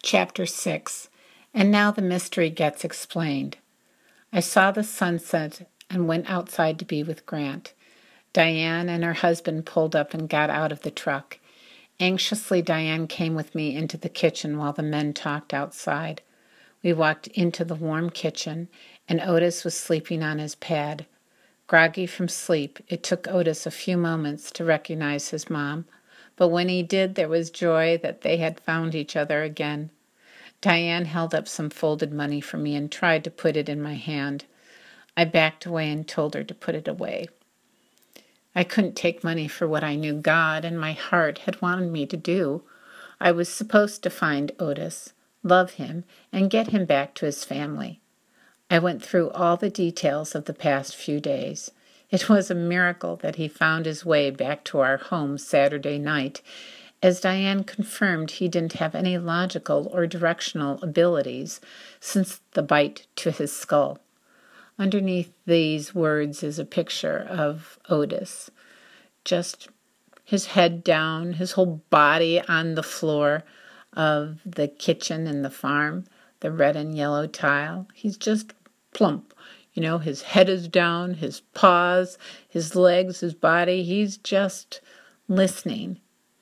Chapter 6. And now the mystery gets explained. I saw the sunset and went outside to be with Grant. Diane and her husband pulled up and got out of the truck. Anxiously, Diane came with me into the kitchen while the men talked outside. We walked into the warm kitchen, and Otis was sleeping on his pad. Groggy from sleep, it took Otis a few moments to recognize his mom, but when he did, there was joy that they had found each other again. Diane held up some folded money for me and tried to put it in my hand. I backed away and told her to put it away. I couldn't take money for what I knew God and my heart had wanted me to do. I was supposed to find Otis, love him, and get him back to his family. I went through all the details of the past few days. It was a miracle that he found his way back to our home Saturday night, as Diane confirmed he didn't have any logical or directional abilities since the bite to his skull. Underneath these words is a picture of Otis, just his head down, his whole body on the floor of the kitchen in the farm, the red and yellow tile. He's just plump. His head is down, his paws, his legs, his body. He's just listening,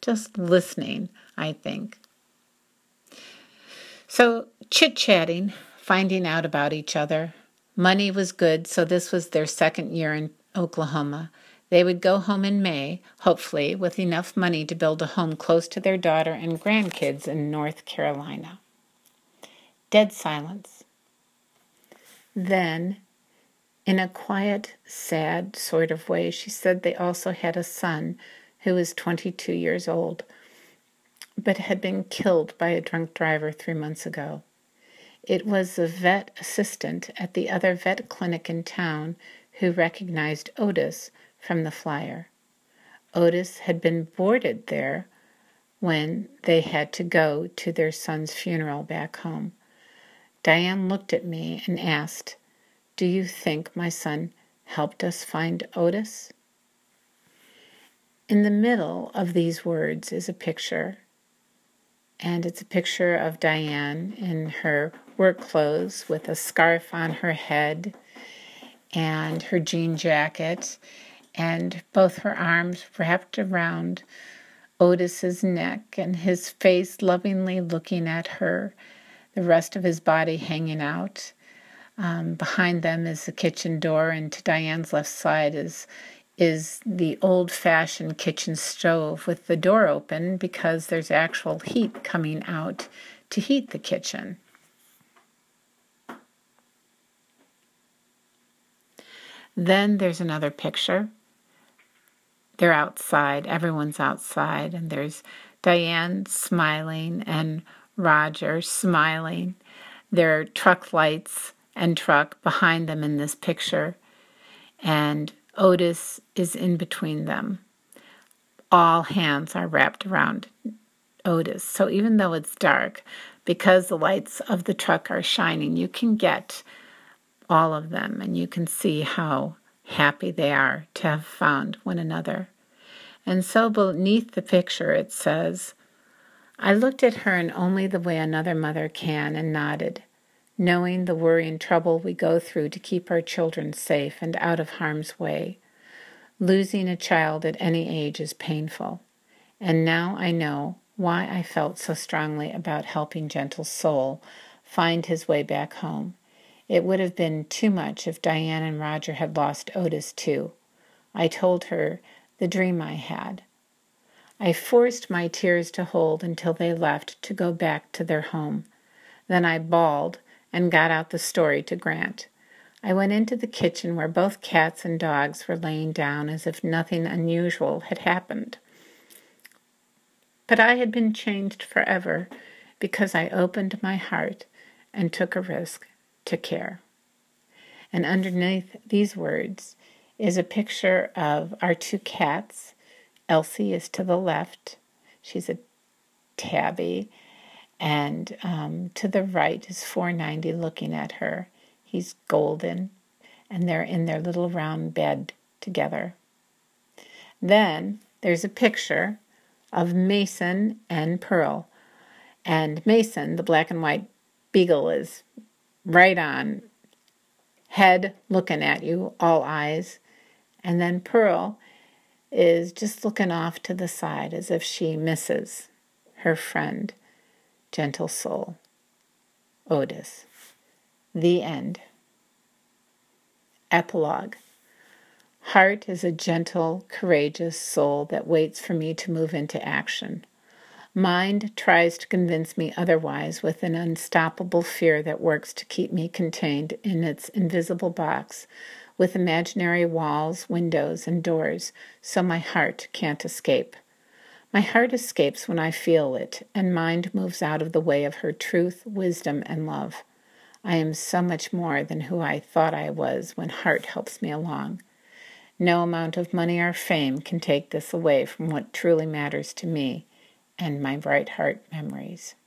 I think. So, chit-chatting, finding out about each other. Money was good, so this was their second year in Oklahoma. They would go home in May, hopefully, with enough money to build a home close to their daughter and grandkids in North Carolina. Dead silence. Then, in a quiet, sad sort of way, she said they also had a son who was 22 years old, but had been killed by a drunk driver 3 months ago. It was the vet assistant at the other vet clinic in town who recognized Otis from the flyer. Otis had been boarded there when they had to go to their son's funeral back home. Diane looked at me and asked, "Do you think my son helped us find Otis?" In the middle of these words is a picture, and it's a picture of Diane in her work clothes with a scarf on her head and her jean jacket, and both her arms wrapped around Otis's neck and his face lovingly looking at her, the rest of his body hanging out. Behind them is the kitchen door, and to Diane's left side is the old-fashioned kitchen stove with the door open because there's actual heat coming out to heat the kitchen. Then there's another picture. They're outside. Everyone's outside, and there's Diane smiling and Roger smiling. There are truck lights and truck behind them in this picture, and Otis is in between them. All hands are wrapped around Otis. So even though it's dark, because the lights of the truck are shining, you can get all of them, and you can see how happy they are to have found one another. And so beneath the picture it says, "I looked at her in only the way another mother can and nodded, knowing the worry and trouble we go through to keep our children safe and out of harm's way. Losing a child at any age is painful, and now I know why I felt so strongly about helping Gentle Soul find his way back home. It would have been too much if Diane and Roger had lost Otis too. I told her the dream I had. I forced my tears to hold until they left to go back to their home. Then I bawled and got out the story to Grant. I went into the kitchen where both cats and dogs were laying down as if nothing unusual had happened. But I had been changed forever because I opened my heart and took a risk to care." And underneath these words is a picture of our two cats. Elsie is to the left. She's a tabby. And to the right is 490 looking at her. He's golden. And they're in their little round bed together. Then there's a picture of Mason and Pearl. And Mason, the black and white beagle, is right on, head looking at you, all eyes. And then Pearl is just looking off to the side as if she misses her friend, gentle soul, Otis. The end. Epilogue. Heart is a gentle, courageous soul that waits for me to move into action. Mind tries to convince me otherwise with an unstoppable fear that works to keep me contained in its invisible box with imaginary walls, windows, and doors, so my heart can't escape. My heart escapes when I feel it, and mind moves out of the way of her truth, wisdom, and love. I am so much more than who I thought I was when heart helps me along. No amount of money or fame can take this away from what truly matters to me and my bright heart memories.